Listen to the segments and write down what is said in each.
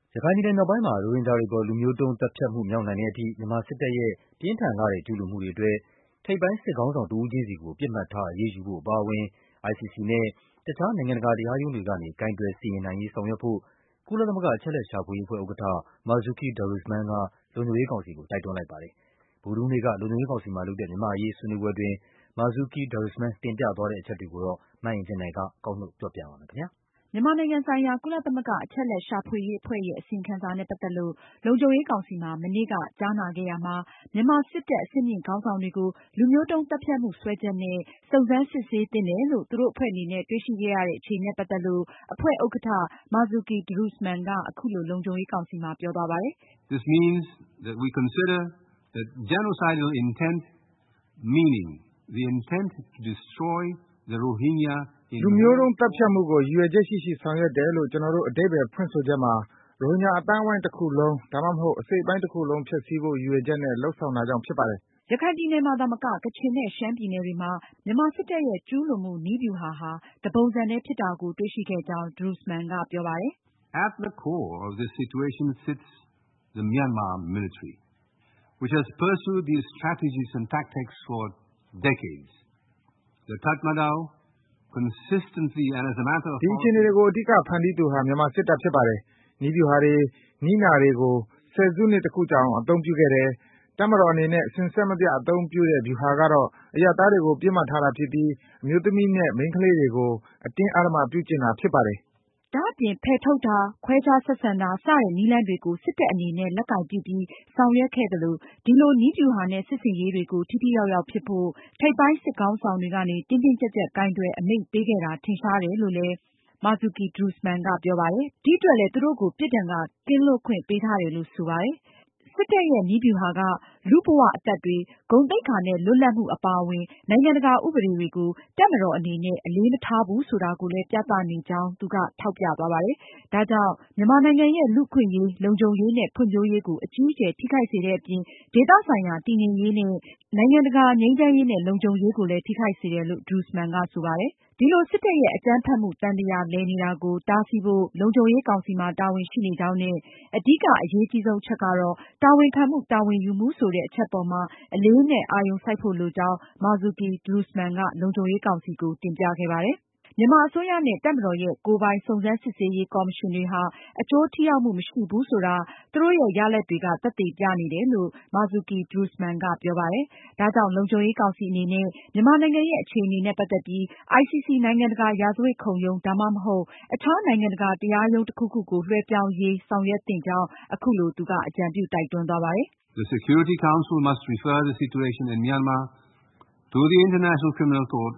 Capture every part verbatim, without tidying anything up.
ရခိုင်ပြည်နယ်မြောက်ပိုင်းမှာ ရိုဟင်ဂျာတွေအပေါ် လူမျိုးတုံးသတ်ဖြတ်မှုမြောက်နိုင်တဲ့အထိ မြန်မာစစ်တပ်ရဲ့ ပြင်းထန်လှတဲ့ ကျူးလွန်မှုတွေအတွက် ထိပ်ပိုင်းစစ်ခေါင်းဆောင်တဦးချင်းစီကို ပစ်မှတ်ထား အရေးယူဖို့အပါအဝင် အိုင်စီစီနဲ့ တခြား နိုင်ငံတကာတရားရုံးတွေကနေ ကိုင်တွယ်စီရင်နိုင်ရေး ဆောင်ရွက်ဖို့ ကုလသမဂ္ဂ အချက်အလက်ရှာဖွေရေးအဖွဲ့ဥက္ကဋ္ဌ Marzuki Darusman က လုံခြုံရေးကောင်စီကို တိုက်တွန်းလိုက်ပါတယ်။ ဗုဒ္ဓဟူးနေ့က လုံခြုံရေးကောင်စီမှာလုပ်တဲ့ မြန်မာ့အရေးဆွေးနွေးပွဲအတွင်း Marzuki Darusman တင်ပြသွားတဲ့အချက်တွေကိုတော့ မအင်ကြင်းနိုင်က ကောက်နုတ်ပြောပြပါမယ်။မြန်မာနိုင်ငံဆိုင်ရာ ကုလသမဂ္ဂ အချက်အလက်ရှာဖွေရေးအဖွဲ့ရဲ့ အစီရင်ခံစာနဲ့ ပတ်သက်လို့ လုံခြုံရေးကောင်စီမှာ မနေ့က ကြားနာခဲ့ရာမှာ မြန်မာစစ်တပ် အဆင့်မြင့်ခေါင်းဆောင်တွေကို လူမျိုးတုံးသတ်ဖြတ်မှုစွဲချက်နဲ့ စုံစမ်းစစ်ဆေးသင့်တယ်လို့ သူတို့အဖွဲ့အနေနဲ့ တွေ့ရှိခဲ့ရတဲ့ အခြေအနေနဲ့ ပတ်သက်လို့ အဖွဲ့ဥက္ကဋ္ဌ Marzuki Darusman က အခုလို လုံခြုံရေးကောင်စီမှာ ပြောသွားပါတယ်။ This means that we consider that genocidal intent, meaning the intent to destroy the Rohingya လူမျိုးတုံးသတ်ဖြတ်မှုကို ရည်ရွယ်ချက်ရှိရှိဆောင်ရွက်တယ်လို့ ကျနော်တို့ အဓိပ္ပါယ်ဖွင့်ဆိုချက်မှာ ရိုဟင်ဂျာအသိုင်းအဝိုင်းတခုလုံး ဒါမှမဟုတ် အစိတ်အပိုင်းတခုလုံး ဖျက်ဆီးဖို့ ရည်ရွယ်ချက်နဲ့ လုပ်ဆောင်တာကြောင့်ဖြစ်ပါတယ်။ ရခိုင်ပြည်နယ်မှာသာမက ကချင်နဲ့ ရှမ်းပြည်နယ်တွေမှာ မြန်မာစစ်တပ်ရဲ့ ကျူးလွန်မှုနည်းဗျူဟာဟာ တပုံစံထဲဖြစ်တာကို တွေ့ရှိခဲ့ကြောင်း Darusman ကပြောပါတယ်။ At the core of this situation sits the Myanmar military, which has pursued these strategies and tactics for decades. The Tatmadaw consistently and as a matter of ဒီအခြေအနေတွေကို အဓိကဖန်တီးသူဟာ မြန်မာစစ်တပ်ဖြစ်ပါတယ်။ နည်းဗျူဟာတွေ၊ နည်းနာတွေကို ဆယ်စုနှစ်တခုကြာအောင် အသုံးပြုခဲ့တယ်။ တပ်မတော်အနေနဲ့ စဉ်ဆက်မပြတ်အသုံးပြုတဲ့ဗျူဟာကတော့ အရပ်သားတွေကို ပစ်မှတ်ထားတာဖြစ်ပြီး အမျိုးသမီးနဲ့ မိန်းကလေးတွေကို အတင်းအဓမ္မပြုကျင့်တာဖြစ်ပါတယ်။ ဒါအပြင် ဖယ်ထုတ်တာ၊ ခွဲခြားဆက်ဆံတာ စတဲ့နည်းလမ်းတွေကို စစ်တပ်အနေနဲ့ လက်ကိုင်ပြုပြီး ဆောင်ရွက်ခဲ့သလို ဒီလိုနည်းဗျူဟာနဲ့ စစ်ဆင်ရေးတွေကို ထိထိရောက်ရောက်ဖြစ်ဖို့ ထိပ်ပိုင်းစစ်ခေါင်းဆောင်တွေကနေ တင်းတင်းကျပ်ကျပ်ကိုင်တွယ်အမိန့်ပေးခဲ့တာ ထင်ရှားတယ်လို့လည်း Marzuki Darusman ကပြောပါတယ်။ ဒီအတွက်လည်း သူတို့ကို ပြစ်ဒဏ်က ကင်းလွတ်ခွင့်ပေးထားတယ်လို့ ဆိုပါတယ်။ စစ်တပ်ရဲ့ နည်းဗျူဟာက လူ့ဘဝအသက်တွေ၊ ဂုဏ်သိက္ခာနဲ့ လွတ်လပ်မှုအပါအဝင် နိုင်ငံတကာဥပဒေတွေကို တပ်မတော်အနေနဲ့ အလေးမထားဘူးဆိုတာကိုလည်း ပြသနေကြောင်း သူက ထောက်ပြသွားပါတယ်။ ဒါကြောင့် မြန်မာနိုင်ငံရဲ့ လူ့အခွင့်အရေး၊ လုံခြုံရေးနဲ့ ဖွံ့ဖြိုးရေးကို အကြီးအကျယ် ထိခိုက်စေတဲ့အပြင် ဒေသဆိုင်ရာ တည်ငြိမ်ရေးနဲ့ နိုင်ငံတကာ ငြိမ်းချမ်းရေးနဲ့ လုံခြုံရေးကိုလည်း ထိခိုက်စေတယ်လို့ Darusman ကဆိုပါတယ်။ ဒီလို စစ်တပ်ရဲ့ အကြမ်းဖက်မှု သံသရာလည်နေတာကို တားဆီးဖို့ လုံခြုံရေးကောင်စီမှာ တာဝန်ရှိနေကြောင်းနဲ့ အဓိကအရေးကြီးဆုံးအချက်ကတော့ တာဝန်ခံမှု၊ တာဝန်ယူမှုဆိုတဲ့ အချက်ပေါ်မှာ အလေးအနက် အာရုံစိုက်ဖို့လိုကြောင်း Marzuki Darusman က လုံခြုံရေးကောင်စီကို တင်ပြခဲ့ပါတယ်။ မြန်မာအစိုးရနဲ့ တပ်မတော်ရဲ့ ကိုယ်ပိုင်စုံစမ်းစစ်ဆေးရေးကော်မရှင်တွေဟာ အကျိုးထိရောက်မှုမရှိဘူးဆိုတာ သူတို့ရဲ့ ရလဒ်တွေက သက်သေပြနေတယ်လို့ Marzuki Darusman ကပြောပါတယ်။ ဒါကြောင့် လုံခြုံရေးကောင်စီအနေနဲ့ မြန်မာနိုင်ငံရဲ့ အခြေအနေနဲ့ ပတ်သက်ပြီး အိုင်စီစီ နိုင်ငံတကာရာဇဝတ်ခုံရုံး ဒါမှမဟုတ် အခြားနိုင်ငံတကာတရားရုံးတခုခုကို လွဲှပြောင်းရေး ဆောင်ရွက်သင့်ကြောင်း အခုလို သူက အကြံပြုတိုက်တွန်းသွားပါတယ်။ The Security Council must refer the situation in Myanmar to the International Criminal Court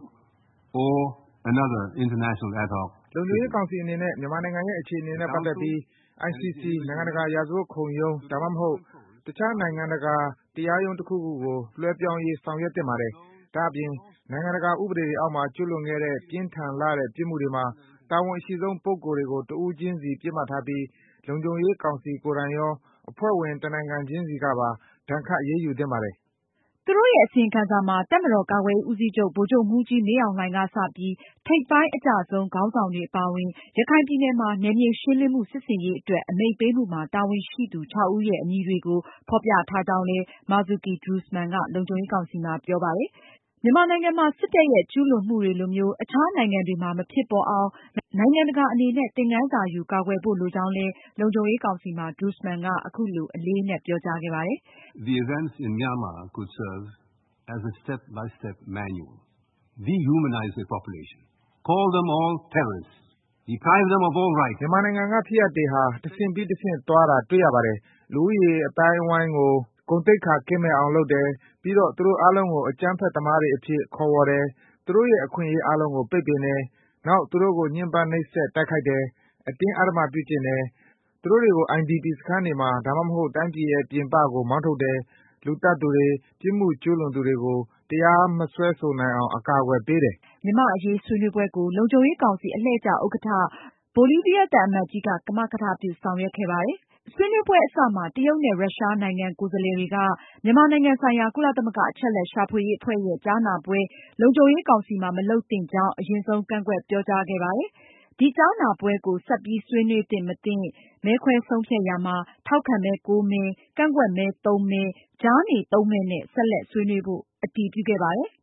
or another international ad hoc. လုံခြုံရေးကောင်စီအနေနဲ့ မြန်မာနိုင်ငံရဲ့ အခြေအနေနဲ့ ပတ်သက်ပြီး အိုင်စီစီ နိုင်ငံတကာရာဇဝတ်ခုံရုံး ဒါမှမဟုတ် တခြားနိုင်ငံတကာတရားရုံးတခုခုကို လွဲှပြောင်းရေး ဆောင်ရွက်သင့်ပါတယ်။ ဒါအပြင် နိုင်ငံတကာဥပဒေတွေအောက်မှာ ကျူးလွန်ခဲ့တဲ့ ပြင်းထန်လှတဲ့ ပြစ်မှုတွေမှာ တာဝန်အရှိဆုံးပုဂ္ဂိုလ်တွေကို တဦးချင်းစီ ပစ်မှတ်ထားပြီး လုံခြုံရေးကောင်စီကိုယ်တိုင်ရော အဖွဲ့ဝင် တနိုင်ငံချင်းစီကပါ ဒဏ်ခတ်အရေးယူသင့်ပါတယ်။သူတို့ရဲ့ အစီရင်ခံစာမှာ တပ်မတော်ကာကွယ်ရေးဦးစီးချုပ် ဗိုလ်ချုပ်မှူးကြီး မင်းအောင်လှိုင်ကစပြီး ထိပ်ပိုင်းအကျဆုံးခေါင်းဆောင်တွေအပါအဝင် ရခိုင်ပြည်နယ်မှာ နယ်မြေရှင်းလင်းမှု စစ်ဆင်ရေးအတွက် အမိန့်ပေးမှုမှာ တာဝန်ရှိသူ ခြောက်ဦးရဲ့ အမည်တွေကို ဖေါ်ပြထားကြောင်းလည်း Marzuki Darusman က လုံခြုံရေးကောင်စီမှာ ပြောပါတယ်။ မြန်မာနိုင်ငံမှာ စစ်တပ်ရဲ့ ကျူးလွန်မှုတွေလိုမျိုး အခြားနိုင်ငံတွေမှာ မဖြစ်ပေါ်အောင် နိုင်ငံတကာအနေနဲ့ သင်ခန်းစာယူ ကာကွယ်ဖို့လိုကြောင်းလည်း လုံခြုံရေးကောင်စီမှာ Darusman က အခုလို အလေးအနက်ပြောကြားခဲ့ပါတယ်။ The events in Myanmar could serve as a step by step manual. Dehumanize the population. Call them all terrorists. Deprive them of all rights. မြန်မာနိုင်ငံက ဖြစ်ရပ်တွေဟာ တဆင့်ပြီးတဆင့်သွားတာ တွေ့ရပါတယ်။ လူဦးရေအသိုင်းအဝိုင်းကို ဂုဏ်သိက္ခာကင်းမဲ့အောင်လုပ်တယ်။ ပြီးတော့ သူတို့အားလုံးကို အကြမ်းဖက်သမားတွေအဖြစ် ခေါ်ဝေါ်တယ်။ သူတို့ရဲ့ အခွင့်အရေးအားလုံးကို ပိတ်ပင်တယ်။ နောက် သူတို့ကို ညှဉ်းပန်းနှိပ်စက် တိုက်ခိုက်တယ်။ အတင်းအဓမ္မပြုကျင့်တယ်။ သူတို့တွေကို အိုင်ဒီပီ စခန်းတွေမှာ ဒါမှမဟုတ် တိုင်းပြည်ရဲ့ပြင်ပကို မောင်းထုတ်တယ်။ လူသတ်သူတွေ၊ ပြစ်မှုကျူးလွန်သူတွေကို တရားမစွဲဆိုနိုင်အောင် အကာအကွယ်ပေးတယ်။ မြန်မာ့အရေးဆွေးနွေးပွဲကို လုံခြုံရေးကောင်စီအလှည့်ကျ ဥက္ကဋ္ဌ ဘိုလီးဗီးယားသံအမတ်ကြီးက ကမကထပြုဆောင်ရွက်ခဲ့ပါတယ်။ ဆွေးနွေးပွဲအစမှာ တရုတ်နဲ့ ရုရှားနိုင်ငံ ကိုယ်စားလှယ်တွေက မြန်မာနိုင်ငံဆိုင်ရာ ကုလသမဂ္ဂ အချက်အလက်ရှာဖွေရေးအဖွဲ့ရဲ့ ကြားနာပွဲ လုံခြုံရေးကောင်စီမှာ မလုပ်သင့်ကြောင်း အရင်ဆုံး ကန့်ကွက်ပြောကြားခဲ့ပါတယ်။ဒီကြားနာပွဲကို ဆက်ပြီးဆွေးနွေးသင့်မသင့် မဲခွဲဆုံးဖြတ်ရာမှာ ထောက်ခံမဲ ကိုးမဲ၊ ကန့်ကွက်မဲ သုံးမဲ၊ ကြားနေ သုံးမဲနဲ့ ဆက်လက်ဆွေးနွေးဖို့ အတည်ပြုခဲ့ပါတယ်။